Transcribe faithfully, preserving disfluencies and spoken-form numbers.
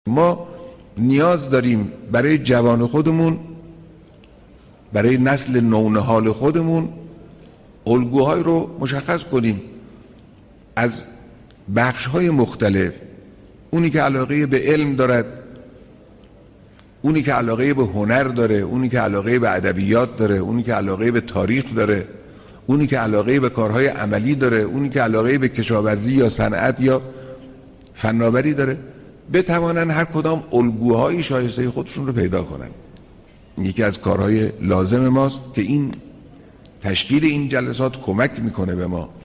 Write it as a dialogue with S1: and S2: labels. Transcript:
S1: ما نیاز داریم برای جوان خودمون، برای نسل نونهال خودمون الگوهای رو مشخص کنیم از بخش‌های مختلف. اونی که علاقه به علم دارد، اونی که علاقه به هنر داره، اونی که علاقه به ادبیات داره، اونی که علاقه به تاریخ داره، اونی که علاقه به کارهای عملی داره، اونی که علاقه به کشاورزی یا صنعت یا فناوری داره، بتوانن هر کدام الگوهای شایسته خودشون رو پیدا کنن. یکی از کارهای لازم ماست که این تشکیل این جلسات کمک میکنه به ما